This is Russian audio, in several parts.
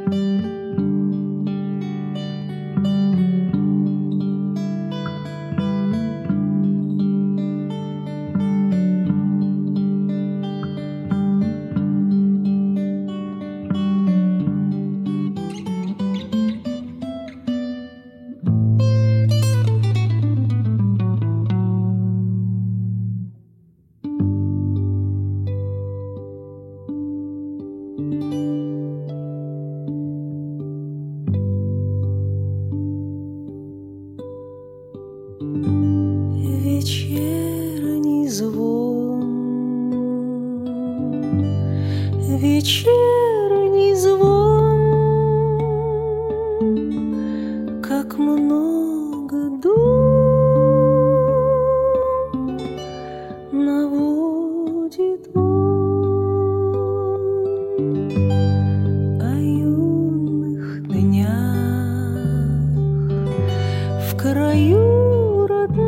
Вечерний звон, вечерний звон, как много дум наводит он о юных днях в краю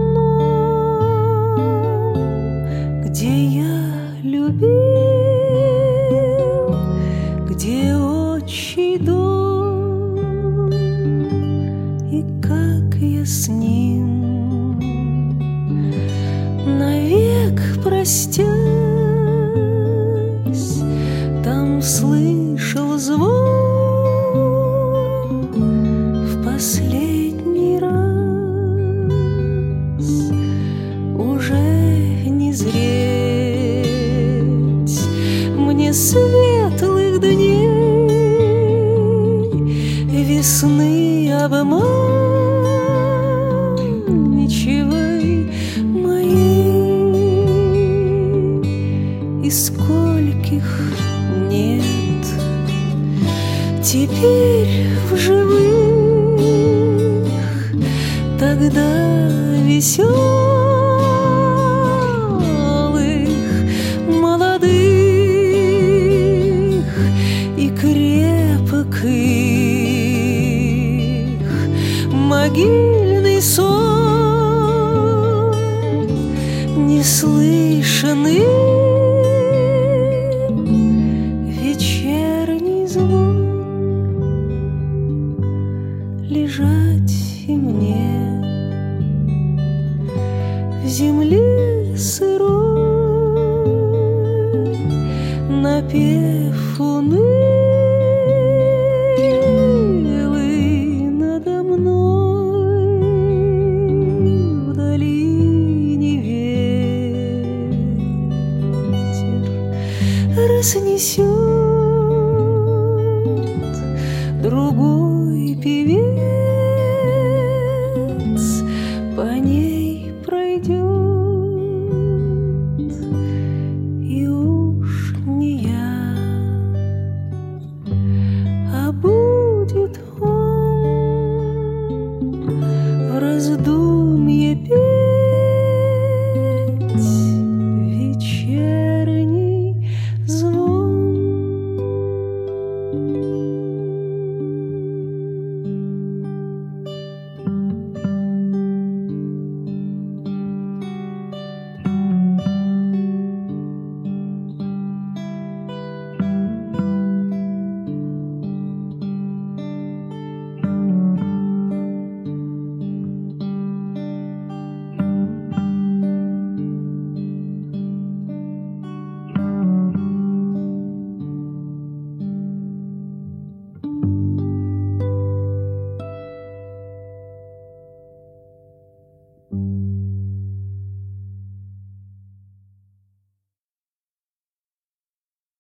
родном, где я любил, где отчий дом, и как я с ним навек простясь, там слышал звон в последний раз. Уже не зреть мне светлых дней, весны обманчивой моей, и скольких нет теперь в живых, тогда веселых, молодых и крепких могил.